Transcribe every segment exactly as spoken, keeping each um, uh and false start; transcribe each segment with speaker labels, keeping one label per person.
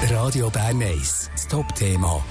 Speaker 1: Radio Bern eins, das Top-Thema.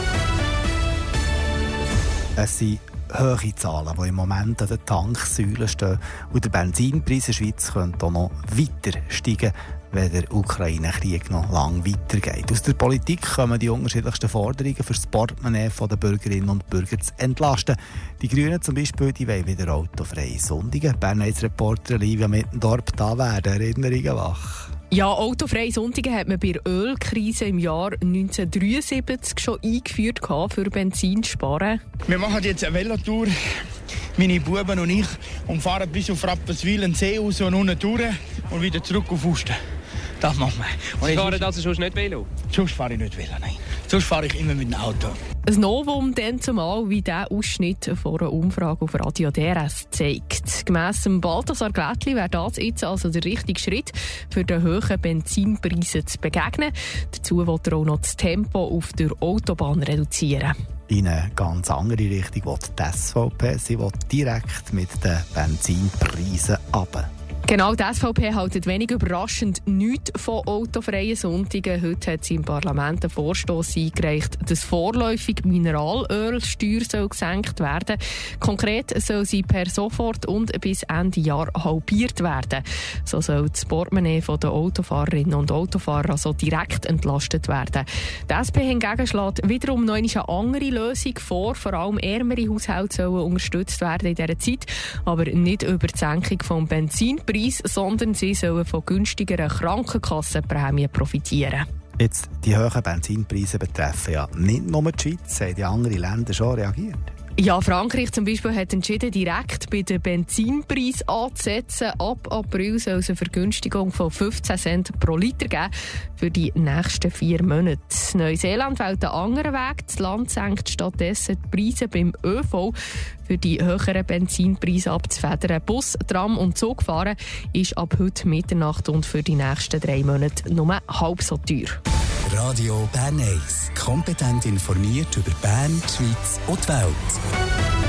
Speaker 2: Es sind hohe Zahlen, die im Moment an den Tanksäulen stehen. Und der Benzinpreis in der Schweiz könnte auch noch weiter steigen, wenn der Ukraine-Krieg noch lange weitergeht. Aus der Politik kommen die unterschiedlichsten Forderungen für das Portemonnaie der Bürgerinnen und Bürger zu entlasten. Die Grünen zum Beispiel, die wollen wieder autofreie Sonntage. Bern eins Reporter Livia Mittendorp, da werden Erinnerungen wach.
Speaker 3: Ja, autofreie Sonntage hat man bei der Ölkrise im Jahr neunzehnhundertdreiundsiebzig schon eingeführt, für Benzin zu sparen.
Speaker 4: Wir machen jetzt eine Velotour, meine Buben und ich, und fahren bis auf Rapperswil, einen See raus und unten durch und wieder zurück auf Usten. Das machen wir.
Speaker 5: Sie fahren also sonst nicht Velo?
Speaker 4: Sonst fahre ich nicht Velo, nein. Sonst fahre ich immer mit dem Auto.
Speaker 3: Ein Novum dann zumal, wie dieser Ausschnitt von einer Umfrage auf Radio D R S zeigt. Gemäss dem Balthasar Glättli wäre das jetzt also der richtige Schritt, für den hohen Benzinpreisen zu begegnen. Dazu will er auch noch das Tempo auf der Autobahn reduzieren.
Speaker 2: In eine ganz andere Richtung will die S V P. Sie will direkt mit den Benzinpreisen runter.
Speaker 3: Genau, die S V P hält wenig überraschend nichts von autofreien Sonntagen. Heute hat sie im Parlament einen Vorstoss eingereicht, dass vorläufig Mineralölsteuer soll gesenkt werden. Konkret soll sie per sofort und bis Ende Jahr halbiert werden. So soll das Portemonnaie der Autofahrerinnen und Autofahrer also direkt entlastet werden. Die S P hingegen schlägt wiederum noch eine andere Lösung vor. Vor allem ärmere Haushalte sollen unterstützt werden in dieser Zeit, aber nicht über die Senkung des Benzinpreises, sondern sie sollen von günstigeren Krankenkassenprämien profitieren.
Speaker 2: Jetzt, die hohen Benzinpreise betreffen ja nicht nur die Schweiz, haben die anderen Länder schon reagiert?
Speaker 3: Ja, Frankreich zum Beispiel hat entschieden, direkt bei den Benzinpreis anzusetzen. Ab April soll es eine Vergünstigung von fünfzehn Cent pro Liter geben für die nächsten vier Monate. Neuseeland wählt einen anderen Weg. Das Land senkt stattdessen die Preise beim ÖV. Für die höheren Benzinpreise abzufedern. Bus, Tram und Zugfahren ist ab heute Mitternacht und für die nächsten drei Monate nur halb so teuer.
Speaker 1: Radio Bern eins. Kompetent informiert über Bern, die Schweiz und die Welt.